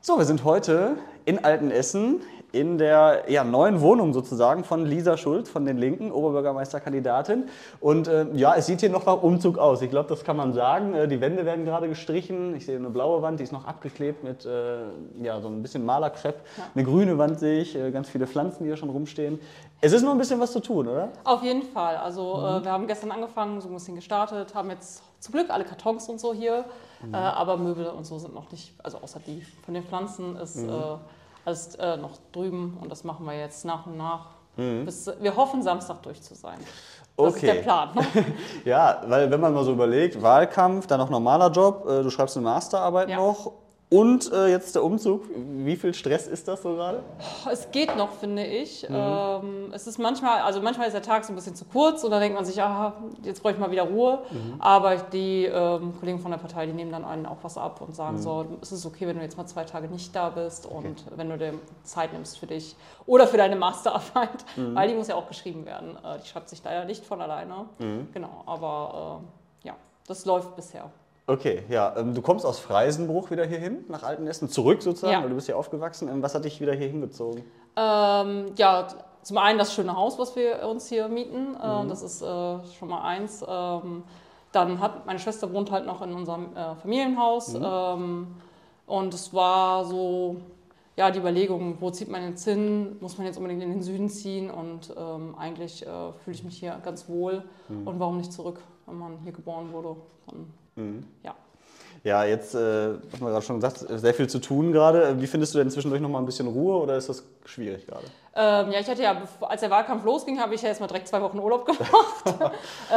So, wir sind heute in Altenessen in der neuen Wohnung sozusagen von Lisa Schulz von den Linken, Oberbürgermeisterkandidatin. Und es sieht hier noch nach Umzug aus. Ich glaube, das kann man sagen. Die Wände werden gerade gestrichen. Ich sehe eine blaue Wand, die ist noch abgeklebt mit so ein bisschen Malerkrepp. Ja. Eine grüne Wand sehe ich, ganz viele Pflanzen, die hier schon rumstehen. Es ist noch ein bisschen was zu tun, oder? Auf jeden Fall. Also wir haben gestern angefangen, so ein bisschen gestartet, haben jetzt zum Glück alle Kartons und so hier. Aber Möbel und so sind noch nicht, also außer die von den Pflanzen ist alles noch drüben und das machen wir jetzt nach und nach. Wir hoffen, Samstag durch zu sein. Das ist der Plan. Ne? Ja, weil wenn man mal so überlegt, Wahlkampf, dann noch normaler Job, du schreibst eine Masterarbeit noch und jetzt der Umzug. Wie viel Stress ist das so gerade? Es geht noch, finde ich. Es ist manchmal ist der Tag so ein bisschen zu kurz und dann denkt man sich, jetzt brauche ich mal wieder Ruhe. Aber die Kollegen von der Partei, die nehmen dann einen auch was ab und sagen so, es ist okay, wenn du jetzt mal 2 Tage nicht da bist und wenn du dir Zeit nimmst für dich oder für deine Masterarbeit, weil die muss ja auch geschrieben werden. Die schreibt sich leider nicht von alleine. Genau, aber das läuft bisher. Okay, ja. Du kommst aus Freisenbruch wieder hierhin, nach Altenessen, zurück sozusagen, weil du bist hier aufgewachsen. Was hat dich wieder hier hingezogen? Zum einen das schöne Haus, was wir uns hier mieten. Das ist schon mal eins. Dann meine Schwester wohnt halt noch in unserem Familienhaus. Und es war so, die Überlegung, wo zieht man jetzt hin? Muss man jetzt unbedingt in den Süden ziehen? Und eigentlich fühle ich mich hier ganz wohl. Und warum nicht zurück, wenn man hier geboren wurde? Ja, jetzt, was man gerade schon gesagt, sehr viel zu tun gerade. Wie findest du denn zwischendurch noch mal ein bisschen Ruhe oder ist das schwierig gerade? Ich hatte als der Wahlkampf losging, habe ich ja erstmal direkt 2 Wochen Urlaub gemacht.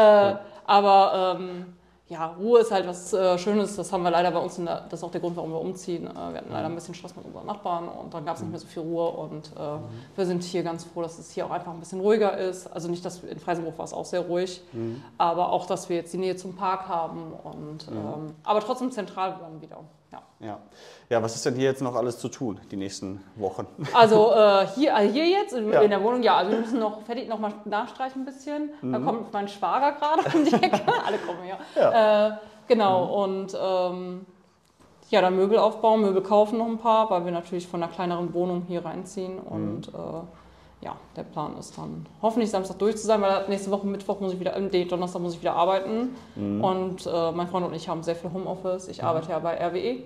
Aber Ruhe ist halt was Schönes. Das haben wir leider bei uns, das ist auch der Grund, warum wir umziehen. Wir hatten leider ein bisschen Stress mit unseren Nachbarn und dann gab es nicht mehr so viel Ruhe. Und wir sind hier ganz froh, dass es hier auch einfach ein bisschen ruhiger ist. Also nicht, dass in Freisenbruch war es auch sehr ruhig, aber auch, dass wir jetzt die Nähe zum Park haben. Und, aber trotzdem zentral bleiben wieder. Ja, was ist denn hier jetzt noch alles zu tun, die nächsten Wochen? Also hier jetzt in der Wohnung, also wir müssen noch mal nachstreichen ein bisschen. Da kommt mein Schwager gerade um die Ecke. Alle kommen her. Genau, und dann Möbel aufbauen, Möbel kaufen noch ein paar, weil wir natürlich von einer kleineren Wohnung hier reinziehen. Und der Plan ist dann hoffentlich Samstag durch zu sein, weil nächste Woche Mittwoch Donnerstag muss ich wieder arbeiten. Und mein Freund und ich haben sehr viel Homeoffice. Ich arbeite ja bei RWE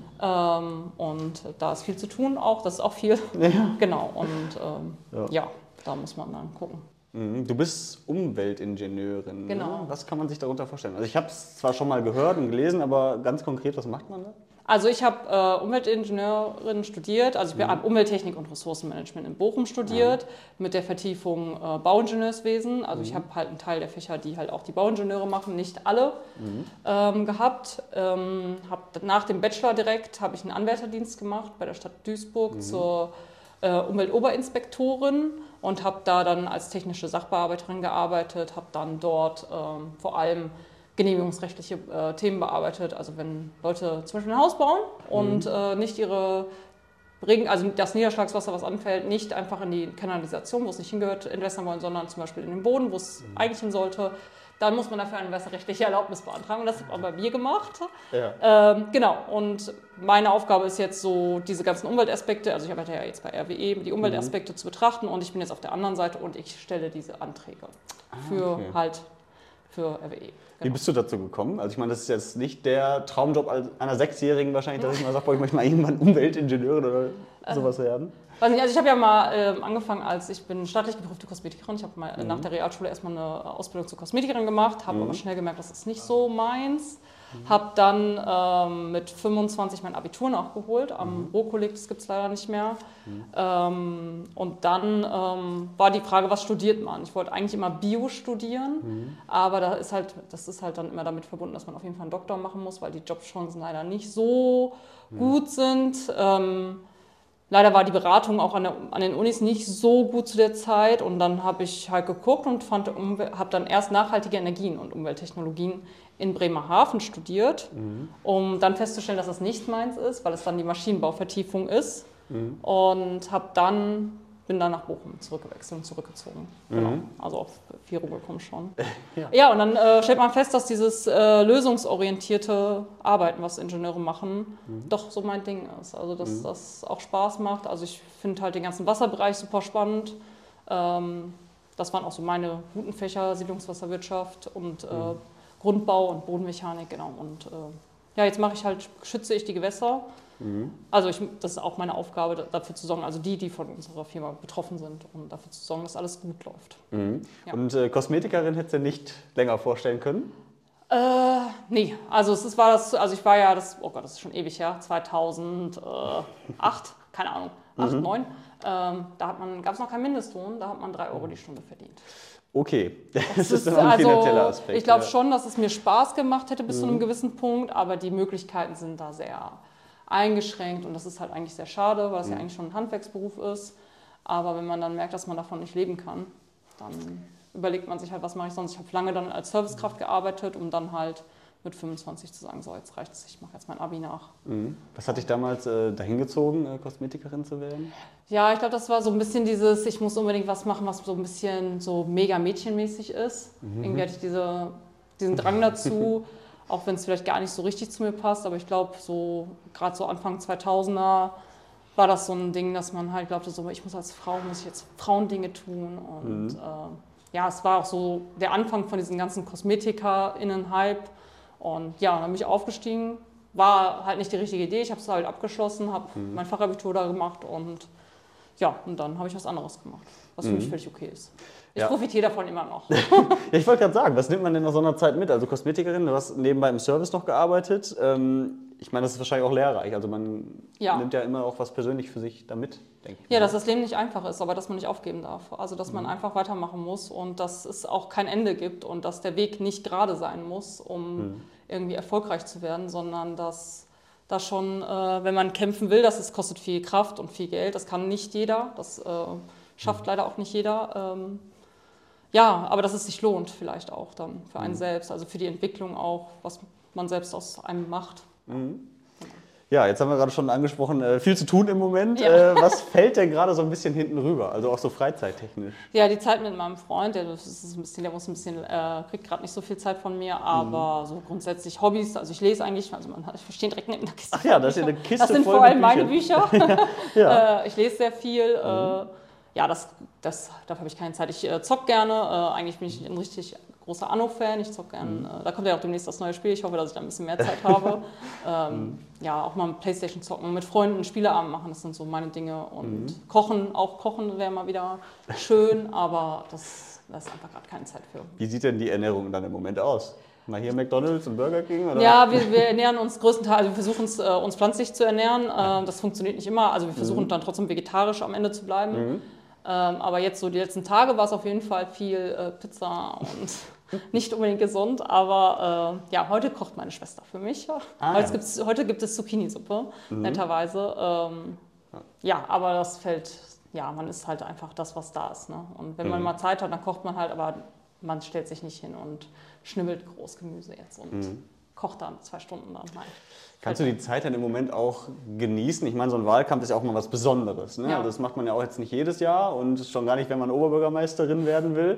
und da ist viel zu tun auch. Das ist auch viel. Genau. Und da muss man dann gucken. Du bist Umweltingenieurin. Genau. Ne? Was kann man sich darunter vorstellen? Also ich habe es zwar schon mal gehört und gelesen, aber ganz konkret, was macht man da? Also ich habe Umweltingenieurin studiert, also ich habe Umwelttechnik und Ressourcenmanagement in Bochum studiert, mit der Vertiefung Bauingenieurswesen. Also ich habe halt einen Teil der Fächer, die halt auch die Bauingenieure machen, nicht alle gehabt. Nach dem Bachelor direkt habe ich einen Anwärterdienst gemacht bei der Stadt Duisburg zur Umweltoberinspektorin und habe da dann als technische Sachbearbeiterin gearbeitet, habe dann dort vor allem genehmigungsrechtliche Themen bearbeitet. Also wenn Leute zum Beispiel ein Haus bauen und nicht also das Niederschlagswasser, was anfällt, nicht einfach in die Kanalisation, wo es nicht hingehört, entwässern wollen, sondern zum Beispiel in den Boden, wo es eigentlich hin sollte, dann muss man dafür eine wasserrechtliche Erlaubnis beantragen. Und das haben wir gemacht. Genau. Und meine Aufgabe ist jetzt so, diese ganzen Umweltaspekte, also ich arbeite ja jetzt bei RWE, die Umweltaspekte zu betrachten und ich bin jetzt auf der anderen Seite und ich stelle diese Anträge für RWE. Genau. Wie bist du dazu gekommen? Also ich meine, das ist jetzt nicht der Traumjob einer 6-Jährigen wahrscheinlich, dass ich mal sage, ich möchte mal irgendwann Umweltingenieurin oder sowas werden. Also ich habe ja mal angefangen, ich bin staatlich geprüfte Kosmetikerin. Ich habe mal nach der Realschule erstmal eine Ausbildung zur Kosmetikerin gemacht, habe aber schnell gemerkt, das ist nicht so meins. Habe dann mit 25 mein Abitur nachgeholt am Ruhrkolleg, das gibt es leider nicht mehr. Und dann war die Frage, was studiert man? Ich wollte eigentlich immer Bio studieren, aber das ist halt dann immer damit verbunden, dass man auf jeden Fall einen Doktor machen muss, weil die Jobchancen leider nicht so gut sind. Leider war die Beratung auch an den Unis nicht so gut zu der Zeit und dann habe ich halt geguckt und habe dann erst nachhaltige Energien und Umwelttechnologien in Bremerhaven studiert, um dann festzustellen, dass das nicht meins ist, weil es dann die Maschinenbauvertiefung ist und habe dann bin dann nach Bochum zurückgewechselt und zurückgezogen. Genau. Also auf 4 gekommen schon. Ja. Ja, und dann stellt man fest, dass dieses lösungsorientierte Arbeiten, was Ingenieure machen, doch so mein Ding ist. Also dass das auch Spaß macht. Also ich finde halt den ganzen Wasserbereich super spannend. Das waren auch so meine guten Fächer, Siedlungswasserwirtschaft und Grundbau und Bodenmechanik, genau. Und ja, jetzt schütze ich die Gewässer. Also das ist auch meine Aufgabe, dafür zu sorgen, also die von unserer Firma betroffen sind, um dafür zu sorgen, dass alles gut läuft. Ja. Und Kosmetikerin hättest du nicht länger vorstellen können? Nee, also ich war ja, oh Gott, das ist schon ewig her, 2008, keine Ahnung, 8, 9, da gab es noch keinen Mindestlohn, da hat man 3 € die Stunde verdient. Okay, das ist ein finanzieller Aspekt. Ich glaube schon, dass es mir Spaß gemacht hätte bis zu einem gewissen Punkt, aber die Möglichkeiten sind da sehr eingeschränkt und das ist halt eigentlich sehr schade, weil es ja eigentlich schon ein Handwerksberuf ist. Aber wenn man dann merkt, dass man davon nicht leben kann, dann überlegt man sich halt, was mache ich sonst. Ich habe lange dann als Servicekraft gearbeitet, um dann halt mit 25 zu sagen, so jetzt reicht es, ich mache jetzt mein Abi nach. Was hat dich damals dahin gezogen, Kosmetikerin zu werden? Ja, ich glaube, das war so ein bisschen dieses, ich muss unbedingt was machen, was so ein bisschen so mega mädchenmäßig ist. Irgendwie hatte ich diesen Drang dazu. Auch wenn es vielleicht gar nicht so richtig zu mir passt, aber ich glaube, so gerade so Anfang 2000er war das so ein Ding, dass man halt glaubte, so, ich muss jetzt Frauendinge tun. Und ja, es war auch so der Anfang von diesen ganzen KosmetikerInnen-Hype. Und ja, dann bin ich aufgestiegen. War halt nicht die richtige Idee. Ich habe es halt abgeschlossen, habe mein Fachabitur da gemacht und ja, und dann habe ich was anderes gemacht, was für mich völlig okay ist. Ich profitiere davon immer noch. Ja, ich wollte gerade sagen, was nimmt man denn nach so einer Zeit mit? Also Kosmetikerin, du hast nebenbei im Service noch gearbeitet. Ich meine, das ist wahrscheinlich auch lehrreich. Also man nimmt ja immer auch was persönlich für sich da mit, denke ich. Ja, dass das Leben nicht einfach ist, aber dass man nicht aufgeben darf. Also dass man einfach weitermachen muss und dass es auch kein Ende gibt und dass der Weg nicht gerade sein muss, um irgendwie erfolgreich zu werden, sondern dass da schon, wenn man kämpfen will, das kostet viel Kraft und viel Geld. Das kann nicht jeder, das schafft leider auch nicht jeder. Ja, aber dass es sich lohnt vielleicht auch dann für einen selbst, also für die Entwicklung auch, was man selbst aus einem macht. Ja, jetzt haben wir gerade schon angesprochen, viel zu tun im Moment. Ja. Was fällt denn gerade so ein bisschen hinten rüber, also auch so freizeittechnisch? Ja, die Zeit mit meinem Freund, der kriegt gerade nicht so viel Zeit von mir, aber so grundsätzlich Hobbys, also ich lese eigentlich, also ich stehe direkt neben der Kiste. Ach ja, das ist ja eine Kiste Das sind voll vor allem mit meine Bücher. Ja. Ich lese sehr viel. Ja, dafür habe ich keine Zeit. Ich zocke gerne. Eigentlich bin ich ein richtig großer Anno-Fan. Ich zocke gerne. Da kommt ja auch demnächst das neue Spiel. Ich hoffe, dass ich da ein bisschen mehr Zeit habe. Ja, auch mal mit Playstation zocken, mit Freunden einen Spieleabend machen. Das sind so meine Dinge. Und kochen wäre mal wieder schön. Aber da ist einfach gerade keine Zeit für. Wie sieht denn die Ernährung dann im Moment aus? Mal hier McDonald's und Burger King? Oder? Ja, wir ernähren uns größtenteils, also wir versuchen uns pflanzlich zu ernähren. Das funktioniert nicht immer. Also wir versuchen dann trotzdem vegetarisch am Ende zu bleiben. Aber jetzt so die letzten Tage war es auf jeden Fall viel Pizza und nicht unbedingt gesund. Aber ja, heute kocht meine Schwester für mich. Heute gibt es Zucchini-Suppe, netterweise. Ja, aber das man isst halt einfach das, was da ist. Ne? Und wenn man mal Zeit hat, dann kocht man halt, aber man stellt sich nicht hin und schnibbelt Großgemüse jetzt und kocht dann 2 Stunden dann. Nein. Kannst du die Zeit dann im Moment auch genießen? Ich meine, so ein Wahlkampf ist ja auch mal was Besonderes. Ne? Ja. Also das macht man ja auch jetzt nicht jedes Jahr und schon gar nicht, wenn man Oberbürgermeisterin werden will.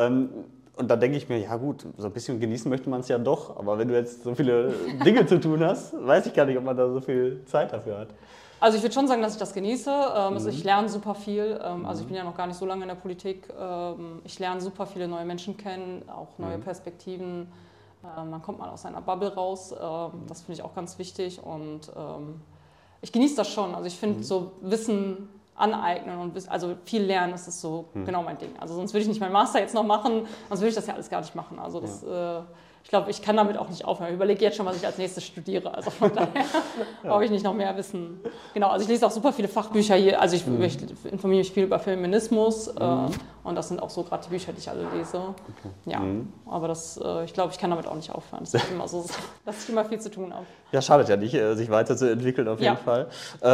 Und da denke ich mir, ja gut, so ein bisschen genießen möchte man es ja doch. Aber wenn du jetzt so viele Dinge zu tun hast, weiß ich gar nicht, ob man da so viel Zeit dafür hat. Also ich würde schon sagen, dass ich das genieße. Also ich lerne super viel. Also ich bin ja noch gar nicht so lange in der Politik. Ich lerne super viele neue Menschen kennen, auch neue Perspektiven. Man kommt mal aus seiner Bubble raus. Das finde ich auch ganz wichtig. Und ich genieße das schon. Also ich finde so Wissen aneignen und also viel lernen, das ist so genau mein Ding. Also sonst würde ich nicht meinen Master jetzt noch machen, sonst würde ich das ja alles gar nicht machen. Also das, ich glaube, ich kann damit auch nicht aufhören. Ich überlege jetzt schon, was ich als nächstes studiere. Also von daher brauche ich nicht noch mehr wissen. Genau, also ich lese auch super viele Fachbücher hier. Also ich informiere mich viel über Feminismus und das sind auch so gerade die Bücher, die ich alle lese. Okay. Ja, aber ich glaube, ich kann damit auch nicht aufhören. Das ist immer so, dass ich immer viel zu tun habe. Ja, schadet ja nicht, sich weiterzuentwickeln auf jeden Fall.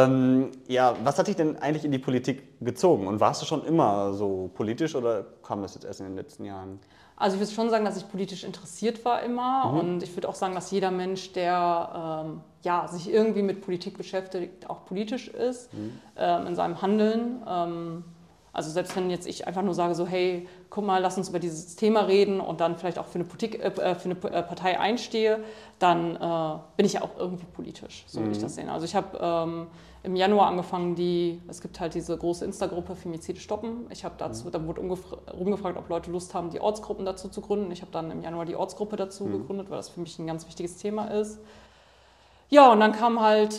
Ja, was hat dich denn eigentlich in die Politik gezogen? Und warst du schon immer so politisch oder kam das jetzt erst in den letzten Jahren? Also ich würde schon sagen, dass ich politisch interessiert war immer und ich würde auch sagen, dass jeder Mensch, der sich irgendwie mit Politik beschäftigt, auch politisch ist in seinem Handeln. Also selbst wenn jetzt ich einfach nur sage so, hey, guck mal, lass uns über dieses Thema reden und dann vielleicht auch für eine Partei einstehe, dann bin ich ja auch irgendwie politisch, so würde ich das sehen. Also ich habe im Januar angefangen, es gibt halt diese große Insta-Gruppe Femizide stoppen. Ich habe dazu, da wurde rumgefragt, ob Leute Lust haben, die Ortsgruppen dazu zu gründen. Ich habe dann im Januar die Ortsgruppe dazu gegründet, weil das für mich ein ganz wichtiges Thema ist. Ja, und dann kam halt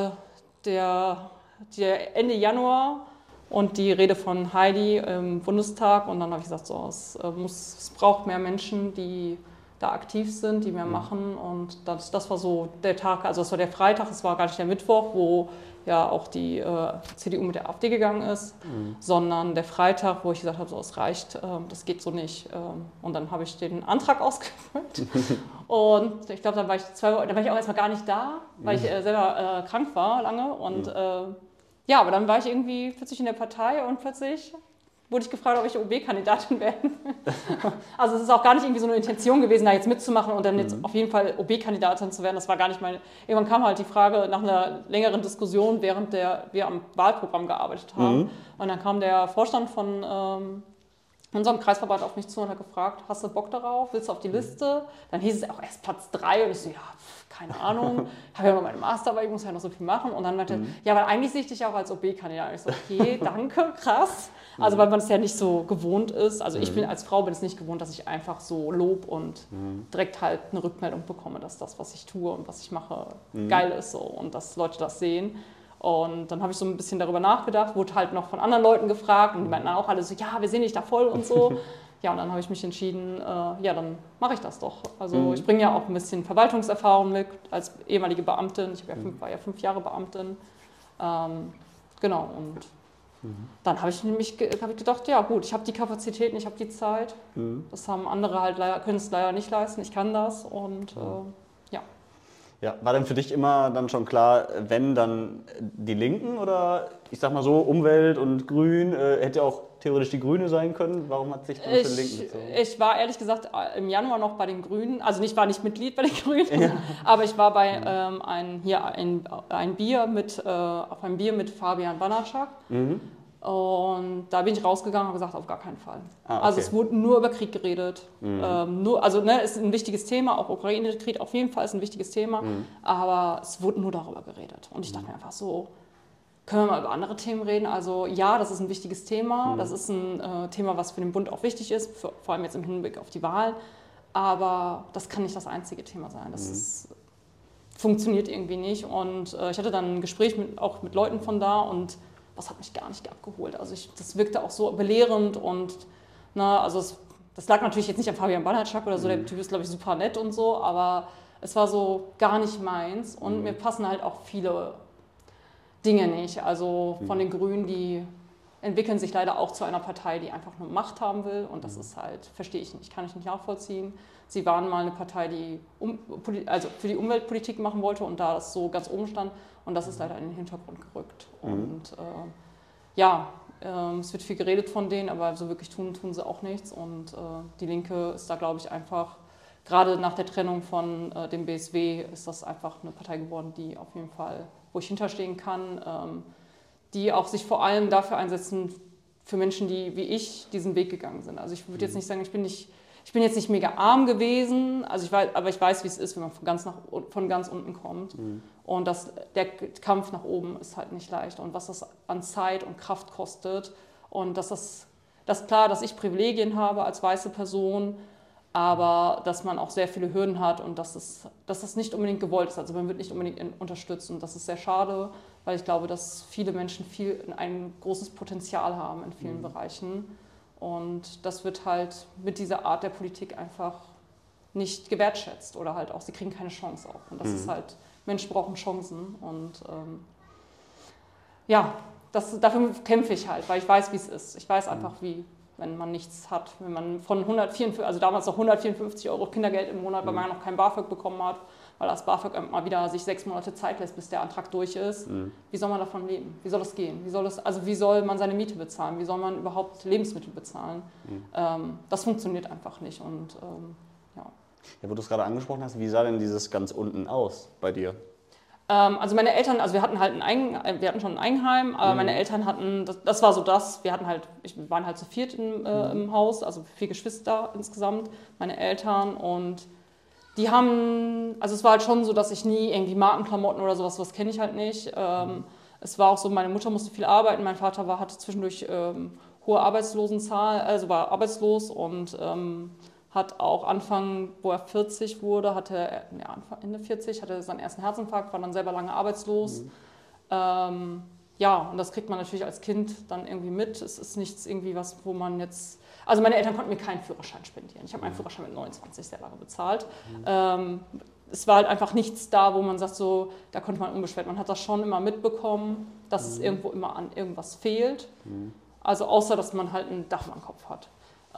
der Ende Januar und die Rede von Heidi im Bundestag und dann habe ich gesagt, so, es braucht mehr Menschen, die da aktiv sind, die mehr machen und das war so der Tag, also das war der Freitag, es war gar nicht der Mittwoch, wo ja auch die CDU mit der AfD gegangen ist, sondern der Freitag, wo ich gesagt habe, so, es reicht, das geht so nicht. Und dann habe ich den Antrag ausgefüllt und ich glaube, dann war ich auch erstmal gar nicht da, weil ich selber krank war lange und ja, aber dann war ich irgendwie plötzlich in der Partei und plötzlich wurde ich gefragt, ob ich OB-Kandidatin werden will. Also es ist auch gar nicht irgendwie so eine Intention gewesen, da jetzt mitzumachen und dann jetzt auf jeden Fall OB-Kandidatin zu werden. Das war gar nicht meine... Irgendwann kam halt die Frage nach einer längeren Diskussion, während wir am Wahlprogramm gearbeitet haben. Und dann kam der Vorstand von unserem Kreisverband auf mich zu und hat gefragt, hast du Bock darauf, willst du auf die Liste? Dann hieß es auch erst Platz 3 und ich so, ja, keine Ahnung, ich habe ja noch meine Masterarbeit, ich muss ja noch so viel machen. Und dann meinte ja, weil eigentlich sehe ich dich auch als OB-Kandidat. Ich so, okay, danke, krass. Also weil man es ja nicht so gewohnt ist. Also ich bin als Frau bin es nicht gewohnt, dass ich einfach so Lob und direkt halt eine Rückmeldung bekomme, dass das, was ich tue und was ich mache, geil ist so und dass Leute das sehen. Und dann habe ich so ein bisschen darüber nachgedacht, wurde halt noch von anderen Leuten gefragt und die meinten dann auch alle so, ja, wir sehen dich da voll und so. Ja, und dann habe ich mich entschieden, ja, dann mache ich das doch. Also ich bringe ja auch ein bisschen Verwaltungserfahrung mit als ehemalige Beamtin. Ich war ja 5 Jahre Beamtin. Genau, und dann habe ich gedacht, ja gut, ich habe die Kapazitäten, ich habe die Zeit. Das haben andere halt können es leider nicht leisten, ich kann das und ja. Ja, war denn für dich immer dann schon klar, wenn dann die Linken oder ich sag mal so Umwelt und Grün, hätte auch theoretisch die Grüne sein können? Warum hat sich dann für Linken gezogen? Ich war ehrlich gesagt im Januar noch bei den Grünen, also ich war nicht Mitglied bei den Grünen, aber ich war bei auf einem Bier mit Fabian Banaszak. Und da bin ich rausgegangen und gesagt, auf gar keinen Fall. Okay. Also es wurde nur über Krieg geredet. Ist ein wichtiges Thema, auch Ukraine-Krieg auf jeden Fall ist ein wichtiges Thema, aber es wurde nur darüber geredet. Und ich dachte mir einfach so, können wir mal über andere Themen reden? Also ja, das ist ein wichtiges Thema, das ist ein Thema, was für den Bund auch wichtig ist, vor allem jetzt im Hinblick auf die Wahlen, aber das kann nicht das einzige Thema sein. Das funktioniert irgendwie nicht und ich hatte dann ein Gespräch auch mit Leuten von da und das hat mich gar nicht abgeholt. Also das wirkte auch so belehrend und das lag natürlich jetzt nicht an Fabian Banaszak oder so, der Typ ist glaube ich super nett und so, aber es war so gar nicht meins und mir passen halt auch viele Dinge nicht. Also von den Grünen, die entwickeln sich leider auch zu einer Partei, die einfach nur Macht haben will und das ist halt, verstehe ich nicht, kann ich nicht nachvollziehen. Sie waren mal eine Partei, die für die Umweltpolitik machen wollte und da das so ganz oben stand und das ist leider in den Hintergrund gerückt. Und es wird viel geredet von denen, aber so wirklich tun sie auch nichts und die Linke ist da, glaube ich, einfach, gerade nach der Trennung von dem BSW ist das einfach eine Partei geworden, die auf jeden Fall, wo ich hinterstehen kann, die auch sich vor allem dafür einsetzen, für Menschen, die wie ich diesen Weg gegangen sind. Also ich würde jetzt nicht sagen, ich bin jetzt nicht mega arm gewesen, aber ich weiß, wie es ist, wenn man von ganz unten kommt. Und der Kampf nach oben ist halt nicht leicht. Und was das an Zeit und Kraft kostet. Und das klar, dass ich Privilegien habe als weiße Person, aber dass man auch sehr viele Hürden hat und dass das nicht unbedingt gewollt ist. Also man wird nicht unbedingt unterstützt und das ist sehr schade, weil ich glaube, dass viele Menschen ein großes Potenzial haben in vielen Bereichen. Und das wird halt mit dieser Art der Politik einfach nicht gewertschätzt oder halt auch, sie kriegen keine Chance auch. Und das ist halt, Menschen brauchen Chancen und dafür kämpfe ich halt, weil ich weiß, wie es ist. Ich weiß einfach, wie, wenn man nichts hat, wenn man von 154, also damals noch 154 € Kindergeld im Monat, weil man noch kein BAföG bekommen hat, weil das BAföG mal wieder sich 6 Monate Zeit lässt, bis der Antrag durch ist. Wie soll man davon leben? Wie soll das gehen? Wie soll man seine Miete bezahlen? Wie soll man überhaupt Lebensmittel bezahlen? Das funktioniert einfach nicht. Und Ja, wo du es gerade angesprochen hast, wie sah denn dieses ganz unten aus bei dir? Also meine Eltern, also wir hatten halt wir hatten schon ein Eigenheim, aber meine Eltern hatten, das war so wir waren halt zu viert im Haus, also 4 Geschwister insgesamt, meine Eltern, und die haben, also es war halt schon so, dass ich nie irgendwie Markenklamotten oder sowas kenne ich halt nicht. Es war auch so, meine Mutter musste viel arbeiten, mein Vater hatte zwischendurch hohe Arbeitslosenzahl, also war arbeitslos und hat auch Anfang, wo er 40 wurde, Ende 40, hatte seinen ersten Herzinfarkt, war dann selber lange arbeitslos. Ja, und das kriegt man natürlich als Kind dann irgendwie mit. Es ist nichts irgendwie was, wo man jetzt... Also meine Eltern konnten mir keinen Führerschein spendieren. Ich habe meinen Führerschein mit 29 sehr lange bezahlt. Es war halt einfach nichts da, wo man sagt, so, da konnte man unbeschwert. Man hat das schon immer mitbekommen, dass es irgendwo immer an irgendwas fehlt. Also außer, dass man halt ein Dach über dem Kopf hat.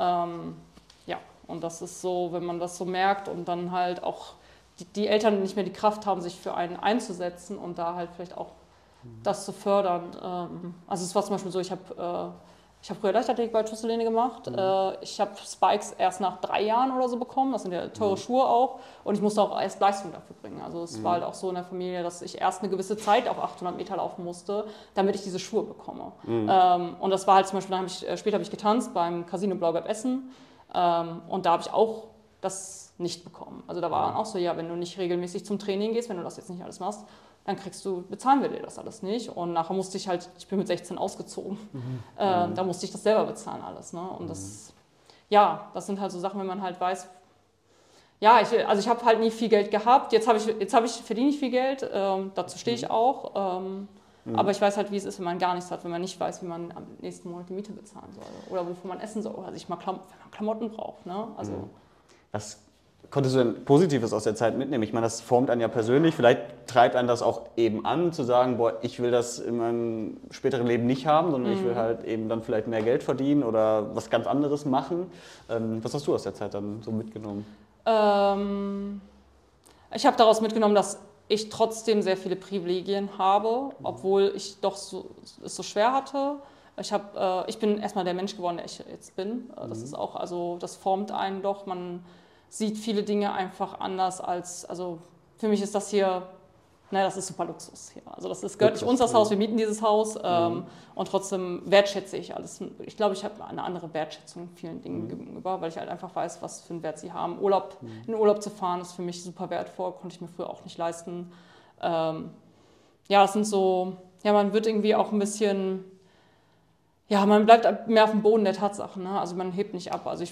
Ja, und das ist so, wenn man das so merkt und dann halt auch die Eltern nicht mehr die Kraft haben, sich für einen einzusetzen und da halt vielleicht auch das zu fördern. Also es war zum Beispiel so, ich habe früher Leichtathletik bei TuS Helene gemacht. Ich habe Spikes erst nach 3 Jahren oder so bekommen. Das sind ja teure Schuhe auch. Und ich musste auch erst Leistung dafür bringen. Also es war halt auch so in der Familie, dass ich erst eine gewisse Zeit auf 800 Meter laufen musste, damit ich diese Schuhe bekomme. Und das war halt zum Beispiel, später habe ich getanzt beim Casino Blaugelb Essen. Und da habe ich auch das nicht bekommen. Also da war auch so, ja, wenn du nicht regelmäßig zum Training gehst, wenn du das jetzt nicht alles machst, dann bezahlen wir dir das alles nicht. Und nachher musste ich halt, ich bin mit 16 ausgezogen, da musste ich das selber bezahlen alles. Ne? Und das sind halt so Sachen, wenn man halt weiß, ja, ich habe halt nie viel Geld gehabt, jetzt verdiene ich viel Geld, dazu stehe ich auch. Aber ich weiß halt, wie es ist, wenn man gar nichts hat, wenn man nicht weiß, wie man am nächsten Monat die Miete bezahlen soll oder wovon man essen soll oder sich mal wenn man Klamotten braucht. Ne? Also, Was konntest du denn Positives aus der Zeit mitnehmen? Ich meine, das formt einen ja persönlich. Vielleicht treibt einen das auch eben an, zu sagen, boah, ich will das in meinem späteren Leben nicht haben, sondern ich will halt eben dann vielleicht mehr Geld verdienen oder was ganz anderes machen. Was hast du aus der Zeit dann so mitgenommen? Ich habe daraus mitgenommen, dass ich trotzdem sehr viele Privilegien habe, obwohl ich doch es so schwer hatte. Ich bin erstmal der Mensch geworden, der ich jetzt bin. Das ist auch, also das formt einen doch. Man sieht viele Dinge einfach anders also für mich ist das hier, das ist super Luxus hier. Also gehört nicht uns das Haus, wir mieten dieses Haus und trotzdem wertschätze ich alles. Ich glaube, ich habe eine andere Wertschätzung vielen Dingen gegenüber, weil ich halt einfach weiß, was für einen Wert sie haben. In den Urlaub zu fahren ist für mich super wertvoll, konnte ich mir früher auch nicht leisten. Es sind so, man wird irgendwie auch ein bisschen, man bleibt mehr auf dem Boden der Tatsachen, ne? Also man hebt nicht ab. Also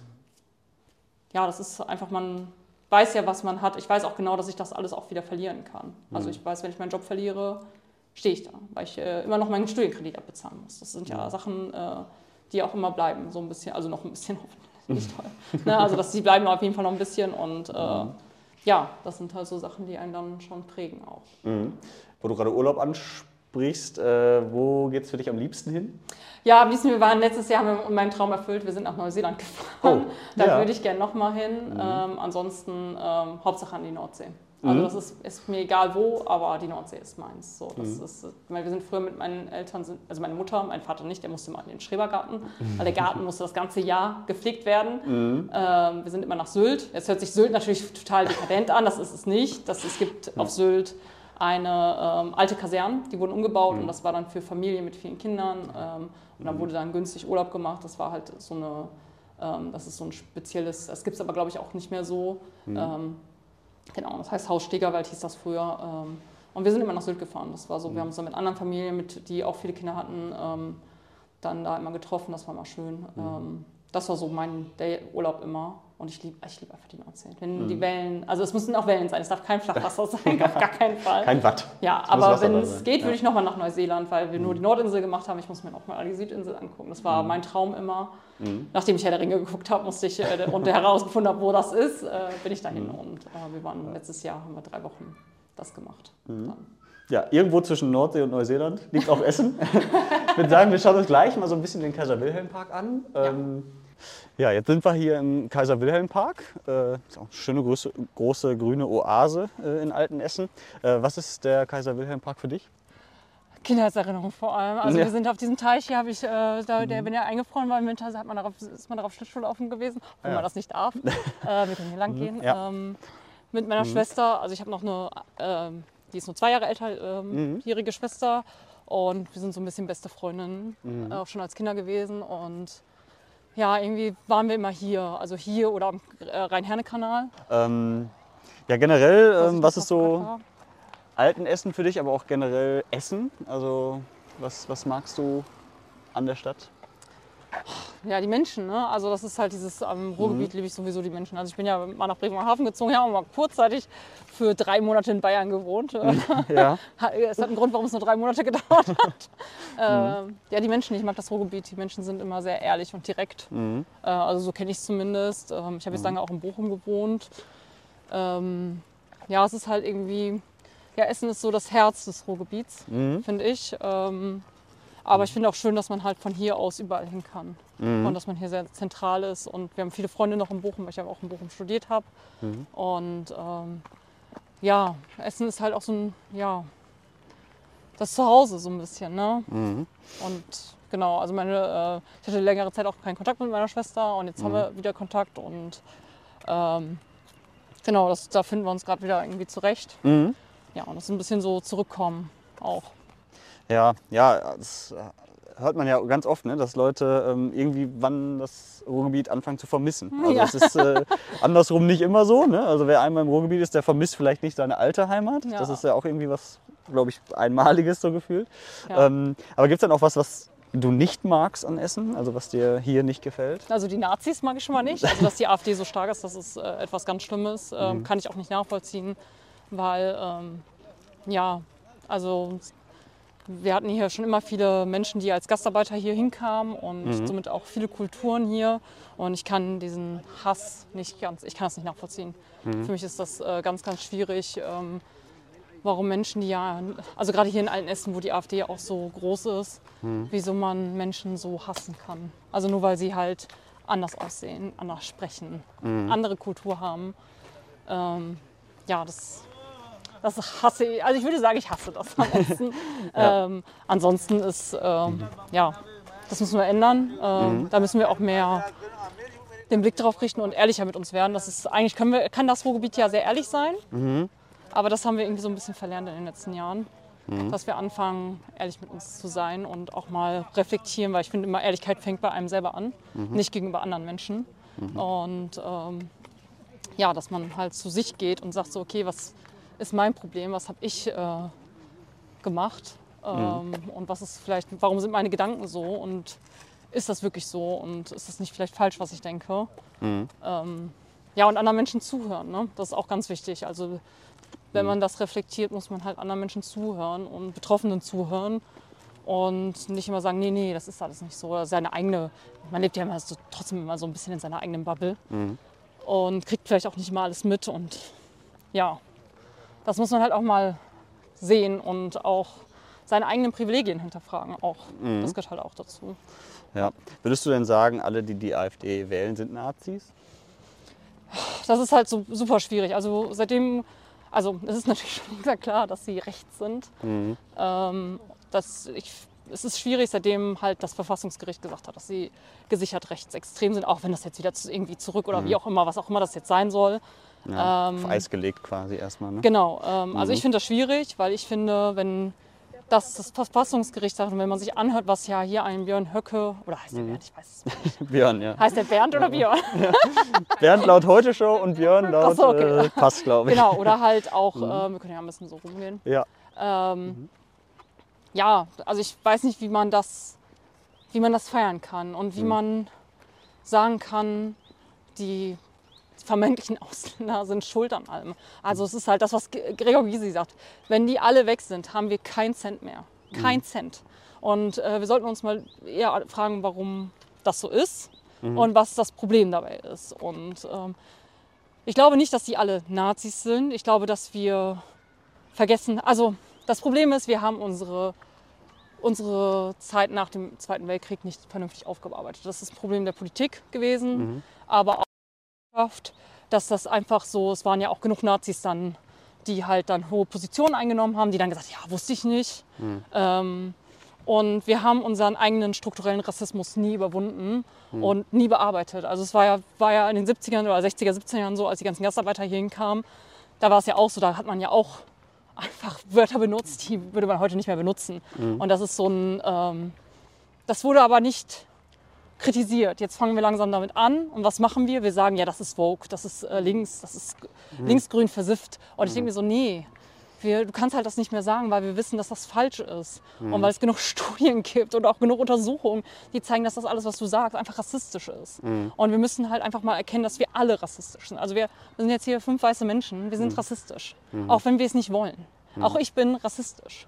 das ist einfach, man weiß ja, was man hat. Ich weiß auch genau, dass ich das alles auch wieder verlieren kann. Also ich weiß, wenn ich meinen Job verliere, stehe ich da, weil ich immer noch meinen Studienkredit abbezahlen muss. Das sind ja Sachen, die auch immer bleiben, so ein bisschen, also noch ein bisschen hoffentlich nicht toll. Ne? Also die bleiben auf jeden Fall noch ein bisschen und das sind halt so Sachen, die einen dann schon prägen auch. Wo du gerade Urlaub ansprichst, wo geht's für dich am liebsten hin? Ja, am liebsten, letztes Jahr haben wir meinen Traum erfüllt, wir sind nach Neuseeland gefahren. Da würde ich gerne nochmal hin. Ansonsten Hauptsache an die Nordsee. Also das ist mir egal wo, aber die Nordsee ist meins. So, weil wir sind früher mit meinen Eltern, also meine Mutter, mein Vater nicht, der musste mal in den Schrebergarten, weil der Garten musste das ganze Jahr gepflegt werden. Wir sind immer nach Sylt. Jetzt hört sich Sylt natürlich total dekadent an, das ist es nicht. Es gibt auf Sylt eine alte Kaserne, die wurden umgebaut und das war dann für Familien mit vielen Kindern und dann wurde dann günstig Urlaub gemacht. Das war halt das ist so ein spezielles, das gibt es aber glaube ich auch nicht mehr so. Genau, das heißt Haus Stegerwald hieß das früher und wir sind immer nach Sylt gefahren. Das war so, wir haben uns dann mit anderen Familien, die auch viele Kinder hatten, dann da immer getroffen, das war mal schön. Das war so der Urlaub immer. Und ich liebe einfach die Nordsee. Wenn die Wellen, also es müssen auch Wellen sein, es darf kein Flachwasser sein, auf gar keinen Fall. Kein Watt. Ja, aber wenn es geht, würde ich nochmal nach Neuseeland, weil wir nur die Nordinsel gemacht haben. Ich muss mir noch mal die Südinsel angucken. Das war mein Traum immer. Nachdem ich Herr der Ringe geguckt habe, und herausgefunden habe, wo das ist, bin ich dahin. Und wir waren letztes Jahr, haben wir 3 Wochen das gemacht. Ja, irgendwo zwischen Nordsee und Neuseeland liegt auch Essen. Ich würde sagen, wir schauen uns gleich mal so ein bisschen den Kaiser-Wilhelm-Park an. Ja, jetzt sind wir hier im Kaiser-Wilhelm-Park. Ist auch eine schöne große grüne Oase in Altenessen. Was ist der Kaiser-Wilhelm-Park für dich? Kindheitserinnerung vor allem. Also wir sind auf diesem Teich hier, wenn er eingefroren war im Winter, ist man darauf Schlittschuhlaufen gewesen, obwohl man das nicht darf. Wir können hier lang gehen. Mit meiner Schwester, also ich habe noch eine die ist nur 2 Jahre älter, jährige Schwester. Und wir sind so ein bisschen beste Freundinnen, auch schon als Kinder gewesen. Und ja, irgendwie waren wir immer hier, also hier oder am Rhein-Herne-Kanal. Ja, generell, was ist so Altenessen für dich, aber auch generell Essen? Also was magst du an der Stadt? Ja, die Menschen, ne? Also das ist halt dieses, am Ruhrgebiet liebe ich sowieso die Menschen. Also ich bin ja mal nach Bremerhaven gezogen, ja, und mal kurzzeitig für 3 Monate in Bayern gewohnt. Ja. Es hat einen Grund, warum es nur 3 Monate gedauert hat. Ja, die Menschen, ich mag das Ruhrgebiet, die Menschen sind immer sehr ehrlich und direkt. Also so kenne ich es zumindest. Ich habe jetzt lange auch in Bochum gewohnt. Ja, es ist halt irgendwie, ja, Essen ist so das Herz des Ruhrgebiets, finde ich. Aber ich finde auch schön, dass man halt von hier aus überall hin kann. Und dass man hier sehr zentral ist. Und wir haben viele Freunde noch in Bochum, weil ich ja auch in Bochum studiert habe. Und ja, Essen ist halt auch so ein, ja, das Zuhause so ein bisschen. Ne? Und genau, also ich hatte längere Zeit auch keinen Kontakt mit meiner Schwester. Und jetzt haben wir wieder Kontakt. Und genau, da finden wir uns gerade wieder irgendwie zurecht. Ja, und das ist ein bisschen so zurückkommen auch. Ja, das hört man ja ganz oft, ne, dass Leute irgendwie wann das Ruhrgebiet anfangen zu vermissen. Also es ist andersrum nicht immer so. Ne? Also wer einmal im Ruhrgebiet ist, der vermisst vielleicht nicht seine alte Heimat. Ja. Das ist ja auch irgendwie was, glaube ich, Einmaliges so gefühlt. Ja. Aber gibt es dann auch was du nicht magst an Essen? Also was dir hier nicht gefällt? Also die Nazis mag ich schon mal nicht. Also dass die AfD so stark ist, das ist etwas ganz Schlimmes. Kann ich auch nicht nachvollziehen, weil ja, also wir hatten hier schon immer viele Menschen, die als Gastarbeiter hier hinkamen und somit auch viele Kulturen hier. Und ich kann diesen Hass ich kann das nicht nachvollziehen. Für mich ist das ganz, ganz schwierig, warum Menschen, also gerade hier in Altenessen, wo die AfD auch so groß ist, wieso man Menschen so hassen kann. Also nur weil sie halt anders aussehen, anders sprechen, andere Kultur haben. Ja, das hasse ich. Also ich würde sagen, ich hasse das am besten. Ansonsten ist, ja, das müssen wir ändern. Da müssen wir auch mehr den Blick drauf richten und ehrlicher mit uns werden. Das ist, eigentlich kann das Ruhrgebiet ja sehr ehrlich sein. Aber das haben wir irgendwie so ein bisschen verlernt in den letzten Jahren. Dass wir anfangen, ehrlich mit uns zu sein und auch mal reflektieren. Weil ich finde immer, Ehrlichkeit fängt bei einem selber an, nicht gegenüber anderen Menschen. Und ja, dass man halt zu sich geht und sagt so, okay, was ist mein Problem, was habe ich gemacht und was ist vielleicht, warum sind meine Gedanken so und ist das wirklich so und ist das nicht vielleicht falsch, was ich denke? Ja, und anderen Menschen zuhören, ne? Das ist auch ganz wichtig. Also wenn man das reflektiert, muss man halt anderen Menschen zuhören und Betroffenen zuhören und nicht immer sagen, nee, das ist alles nicht so. Man lebt ja immer so, trotzdem immer so ein bisschen in seiner eigenen Bubble und kriegt vielleicht auch nicht mal alles mit und ja, das muss man halt auch mal sehen und auch seine eigenen Privilegien hinterfragen. Auch. Das gehört halt auch dazu. Ja. Würdest du denn sagen, alle, die die AfD wählen, sind Nazis? Das ist halt so super schwierig. Also es ist natürlich schon klar, dass sie rechts sind. Es ist schwierig, seitdem halt das Verfassungsgericht gesagt hat, dass sie gesichert rechtsextrem sind, auch wenn das jetzt wieder irgendwie zurück oder wie auch immer, was auch immer das jetzt sein soll. Ja, auf Eis gelegt quasi erstmal. Ne? Genau, also ich finde das schwierig, weil ich finde, wenn das Verfassungsgericht sagt und wenn man sich anhört, was ja hier ein Björn Höcke, oder heißt der Bernd, ich weiß es nicht. Björn, ja. Heißt der Bernd oder Björn? Ja. Bernd laut Heute-Show und Björn laut okay. Pass, glaube ich. Genau, oder halt auch, wir können ja ein bisschen so rumgehen. Ja. Ja, also ich weiß nicht, wie man das feiern kann und wie man sagen kann, die vermeintlichen Ausländer sind schuld an allem. Also es ist halt das, was Gregor Gysi sagt. Wenn die alle weg sind, haben wir keinen Cent mehr. Kein Cent. Und wir sollten uns mal eher fragen, warum das so ist und was das Problem dabei ist. Und ich glaube nicht, dass die alle Nazis sind. Ich glaube, dass wir vergessen, also das Problem ist, wir haben unsere Zeit nach dem Zweiten Weltkrieg nicht vernünftig aufgearbeitet. Das ist das Problem der Politik gewesen, aber auch dass das einfach so, es waren ja auch genug Nazis dann, die halt dann hohe Positionen eingenommen haben, die dann gesagt, ja, wusste ich nicht. Und wir haben unseren eigenen strukturellen Rassismus nie überwunden und nie bearbeitet. Also es war ja in den 70ern oder 60er, 70er Jahren so, als die ganzen Gastarbeiter hier hinkamen, da war es ja auch so, da hat man ja auch einfach Wörter benutzt, die würde man heute nicht mehr benutzen. Und das ist so das wurde aber nicht kritisiert. Jetzt fangen wir langsam damit an. Und was machen wir? Wir sagen, ja, das ist Vogue, das ist links, das ist linksgrün versifft. Und ich denke mir so, nee, du kannst halt das nicht mehr sagen, weil wir wissen, dass das falsch ist. Und weil es genug Studien gibt und auch genug Untersuchungen, die zeigen, dass das alles, was du sagst, einfach rassistisch ist. Und wir müssen halt einfach mal erkennen, dass wir alle rassistisch sind. Also wir sind jetzt hier 5 weiße Menschen, wir sind rassistisch. Auch wenn wir es nicht wollen. Auch ich bin rassistisch.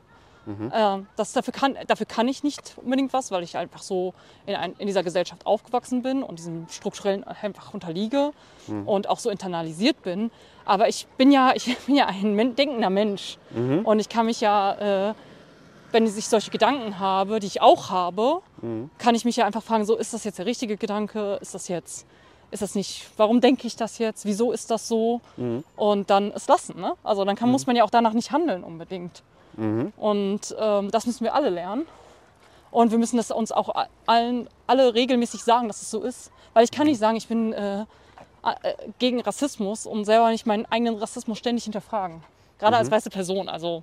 Dafür kann ich nicht unbedingt was, weil ich einfach so in dieser Gesellschaft aufgewachsen bin und diesem strukturellen einfach unterliege und auch so internalisiert bin. Aber ich bin ja ein denkender Mensch und ich kann mich ja, wenn ich solche Gedanken habe, die ich auch habe, kann ich mich ja einfach fragen, so ist das jetzt der richtige Gedanke, ist das nicht, warum denke ich das jetzt, wieso ist das so und dann es lassen. Ne? Also dann muss man ja auch danach nicht handeln unbedingt. Und das müssen wir alle lernen. Und wir müssen das uns auch alle regelmäßig sagen, dass es so ist. Weil ich kann nicht sagen, ich bin gegen Rassismus und selber nicht meinen eigenen Rassismus ständig hinterfragen. Gerade als weiße Person. Also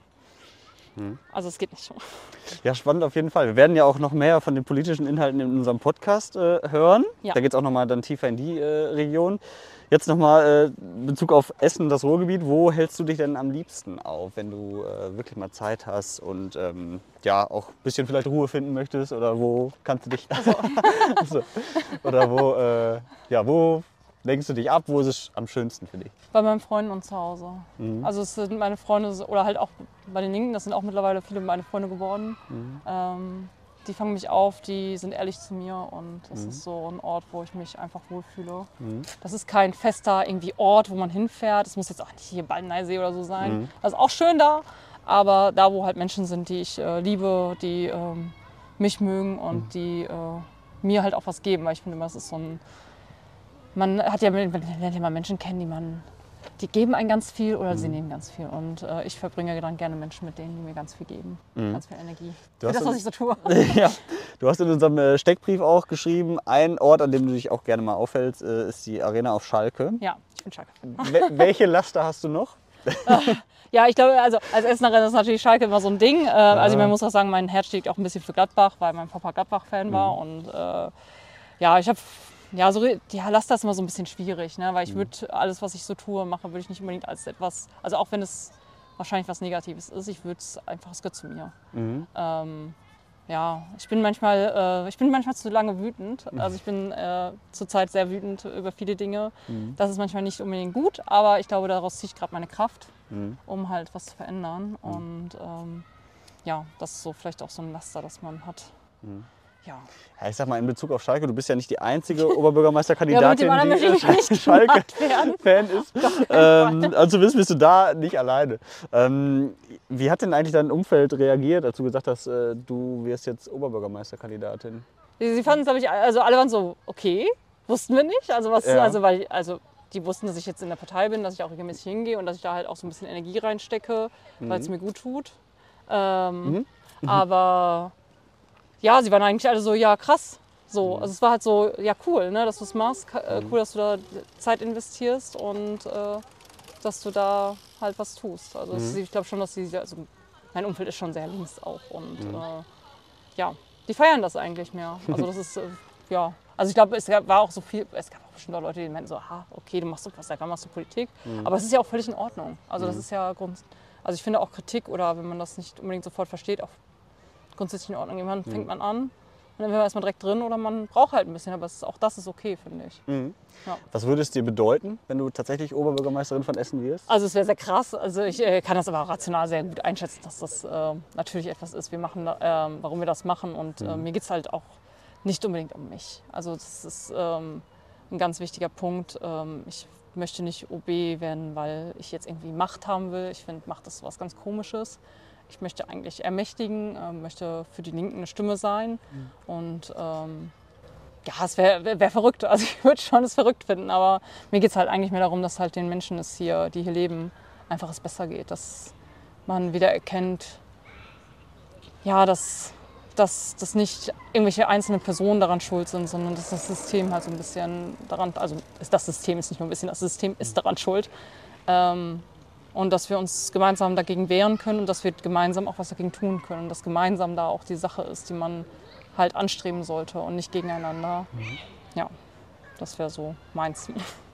es geht nicht. Ja, spannend auf jeden Fall. Wir werden ja auch noch mehr von den politischen Inhalten in unserem Podcast hören. Ja. Da geht es auch nochmal dann tiefer in die Region. Jetzt nochmal in Bezug auf Essen, das Ruhrgebiet. Wo hältst du dich denn am liebsten auf, wenn du wirklich mal Zeit hast und ja, auch ein bisschen vielleicht Ruhe finden möchtest? Oder wo kannst du dich... Also, oder wo lenkst du dich ab? Wo ist es am schönsten für dich? Bei meinen Freunden und zu Hause. Also es sind meine Freunde, oder halt auch bei den Linken, das sind auch mittlerweile viele meine Freunde geworden. Die fangen mich auf, die sind ehrlich zu mir und das ist so ein Ort, wo ich mich einfach wohlfühle. Das ist kein fester irgendwie Ort, wo man hinfährt. Es muss jetzt auch nicht hier Baldeneysee oder so sein. Das ist auch schön da, aber da, wo halt Menschen sind, die ich liebe, die mich mögen und die mir halt auch was geben, weil ich finde immer, das ist so ein... Man lernt ja mal Menschen kennen, die geben einem ganz viel oder sie nehmen ganz viel. Und ich verbringe dann gerne Menschen mit denen, die mir ganz viel geben. Ganz viel Energie. Für das, was ich so tue. Ja, du hast in unserem Steckbrief auch geschrieben, ein Ort, an dem du dich auch gerne mal aufhältst, ist die Arena auf Schalke. Ja, ich bin Schalke. Welche Laster hast du noch? Ja, ich glaube, also als Essenerin ist natürlich Schalke immer so ein Ding. Also man muss auch sagen, mein Herz schlägt auch ein bisschen für Gladbach, weil mein Papa Gladbach-Fan war. Und ja, ich habe... Ja, Laster ist immer so ein bisschen schwierig, ne? Weil ich würde alles, was ich so tue, würde ich nicht unbedingt als etwas, also auch wenn es wahrscheinlich was Negatives ist, es gehört zu mir. Ja, ich bin manchmal zu lange wütend. Also ich bin zurzeit sehr wütend über viele Dinge. Das ist manchmal nicht unbedingt gut, aber ich glaube, daraus ziehe ich gerade meine Kraft, um halt was zu verändern. Und ja, das ist so vielleicht auch so ein Laster, das man hat. Ja. Ja, ich sag mal, in Bezug auf Schalke, du bist ja nicht die einzige Oberbürgermeisterkandidatin, die Schalke-Fan ist. Also zumindest bist du da nicht alleine. Wie hat denn eigentlich dein Umfeld reagiert, als du gesagt hast, du wirst jetzt Oberbürgermeisterkandidatin? Sie fanden es, glaube ich, also alle waren so, okay, wussten wir nicht. Also die wussten, dass ich jetzt in der Partei bin, dass ich auch regelmäßig hingehe und dass ich da halt auch so ein bisschen Energie reinstecke, weil es mir gut tut. Aber... Ja, sie waren eigentlich alle so, ja krass. So, also es war halt so, ja cool, ne, dass du es machst, cool, dass du da Zeit investierst und dass du da halt was tust. Also ich glaube schon, dass mein Umfeld ist schon sehr links auch und ja, die feiern das eigentlich mehr. Also das ist, ja, also ich glaube, es gab auch bestimmt auch Leute, die meinten so, okay, du machst was, dann machst du Politik. Aber es ist ja auch völlig in Ordnung. Also das ist ja also ich finde auch Kritik oder wenn man das nicht unbedingt sofort versteht, auch grundsätzlich in Ordnung. Irgendwann fängt man an und dann wäre man erstmal direkt drin oder man braucht halt ein bisschen, aber auch das ist okay, finde ich. Ja. Was würde es dir bedeuten, wenn du tatsächlich Oberbürgermeisterin von Essen wirst? Also es wäre sehr krass, also ich kann das aber auch rational sehr gut einschätzen, dass das natürlich etwas ist, warum wir das machen und mir geht es halt auch nicht unbedingt um mich. Also das ist ein ganz wichtiger Punkt. Ich möchte nicht OB werden, weil ich jetzt irgendwie Macht haben will. Ich finde, Macht ist was ganz Komisches. Ich möchte eigentlich ermächtigen, möchte für die Linken eine Stimme sein. Und ja, es wär verrückt. Also ich würde schon es verrückt finden, aber mir geht es halt eigentlich mehr darum, dass halt den Menschen, die hier leben, einfach es besser geht. Dass man wieder erkennt, ja, dass nicht irgendwelche einzelnen Personen daran schuld sind, sondern dass das System halt so ein bisschen daran, also das System ist nicht nur ein bisschen, das System ist daran schuld. Und dass wir uns gemeinsam dagegen wehren können und dass wir gemeinsam auch was dagegen tun können. Und dass gemeinsam da auch die Sache ist, die man halt anstreben sollte und nicht gegeneinander. Ja, das wäre so meins.